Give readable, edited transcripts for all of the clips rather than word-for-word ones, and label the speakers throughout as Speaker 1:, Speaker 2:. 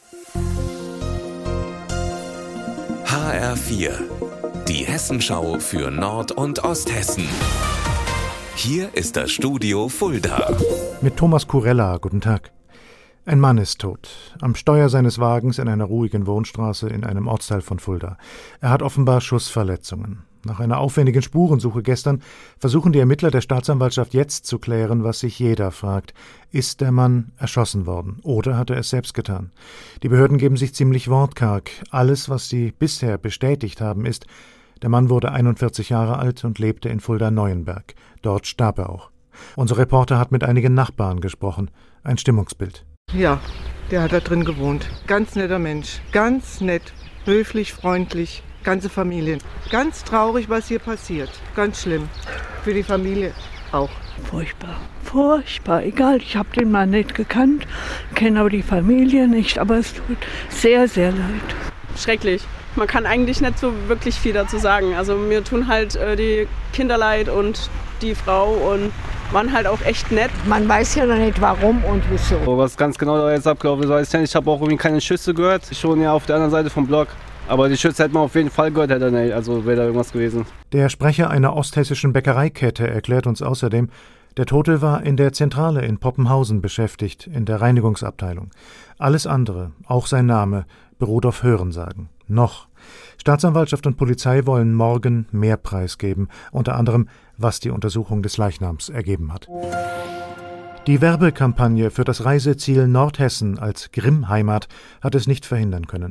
Speaker 1: HR4, die Hessenschau für Nord- und Osthessen. Hier ist das Studio Fulda.
Speaker 2: Mit Thomas Kurella, guten Tag. Ein Mann ist tot, am Steuer seines Wagens in einer ruhigen Wohnstraße in einem Ortsteil von Fulda. Er hat offenbar Schussverletzungen. Nach einer aufwendigen Spurensuche gestern versuchen die Ermittler der Staatsanwaltschaft jetzt zu klären, was sich jeder fragt. Ist der Mann erschossen worden oder hat er es selbst getan? Die Behörden geben sich ziemlich wortkarg. Alles, was sie bisher bestätigt haben, ist, der Mann wurde 41 Jahre alt und lebte in Fulda-Neuenberg. Dort starb er auch. Unser Reporter hat mit einigen Nachbarn gesprochen. Ein Stimmungsbild.
Speaker 3: Ja, der hat da drin gewohnt. Ganz netter Mensch. Ganz nett, höflich, freundlich. Ganze Familie. Ganz traurig, was hier passiert. Ganz schlimm. Für die Familie auch.
Speaker 4: Furchtbar. Egal, ich habe den Mann nicht gekannt, kenne aber die Familie nicht, aber es tut sehr, sehr leid.
Speaker 5: Schrecklich. Man kann eigentlich nicht so wirklich viel dazu sagen. Also mir tun halt die Kinder leid und die Frau und waren halt auch echt nett.
Speaker 6: Man weiß ja noch nicht warum und wieso.
Speaker 7: Was ganz genau da jetzt abgelaufen ist, weiß ich nicht. Ich habe auch irgendwie keine Schüsse gehört. Ich schon ja auf der anderen Seite vom Block. Aber die Schüsse hätte man auf jeden Fall gehört, also wäre da irgendwas gewesen.
Speaker 2: Der Sprecher einer osthessischen Bäckereikette erklärt uns außerdem, der Tote war in der Zentrale in Poppenhausen beschäftigt, in der Reinigungsabteilung. Alles andere, auch sein Name, beruht auf Hörensagen. Noch. Staatsanwaltschaft und Polizei wollen morgen mehr preisgeben, unter anderem, was die Untersuchung des Leichnams ergeben hat. Die Werbekampagne für das Reiseziel Nordhessen als Grimm-Heimat hat es nicht verhindern können.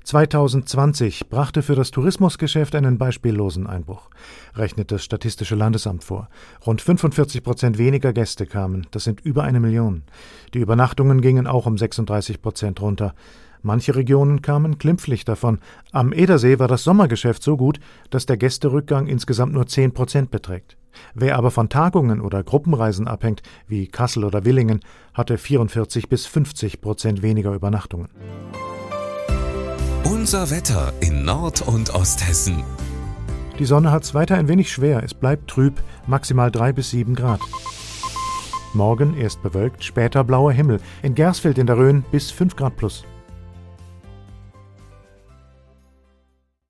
Speaker 2: 2020 brachte für das Tourismusgeschäft einen beispiellosen Einbruch, rechnet das Statistische Landesamt vor. Rund 45% weniger Gäste kamen, das sind über 1 Million. Die Übernachtungen gingen auch um 36% runter. Manche Regionen kamen glimpflich davon. Am Edersee war das Sommergeschäft so gut, dass der Gästerückgang insgesamt nur 10% beträgt. Wer aber von Tagungen oder Gruppenreisen abhängt, wie Kassel oder Willingen, hatte 44-50% weniger Übernachtungen.
Speaker 1: Unser Wetter in Nord- und Osthessen.
Speaker 2: Die Sonne hat's weiter ein wenig schwer, es bleibt trüb, maximal 3 bis 7 Grad. Morgen erst bewölkt, später blauer Himmel, in Gersfeld in der Rhön bis 5 Grad plus.